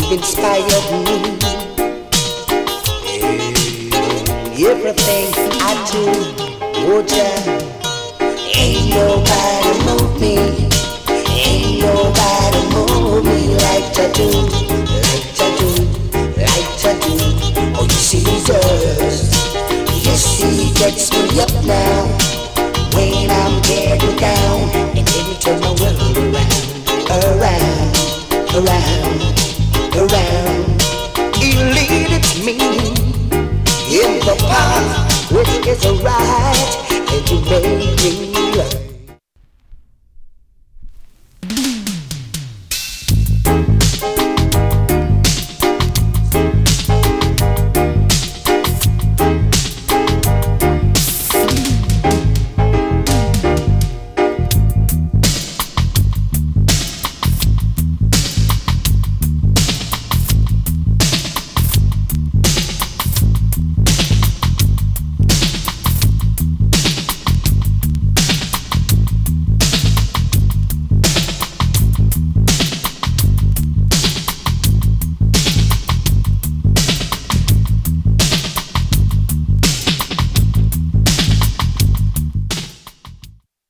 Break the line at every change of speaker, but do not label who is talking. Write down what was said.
inspired me. Everything I do, oh yeah, ain't nobody move me, ain't nobody move me like to do, like to do, like to do. Oh, yes, he does. Yes, he gets me up now.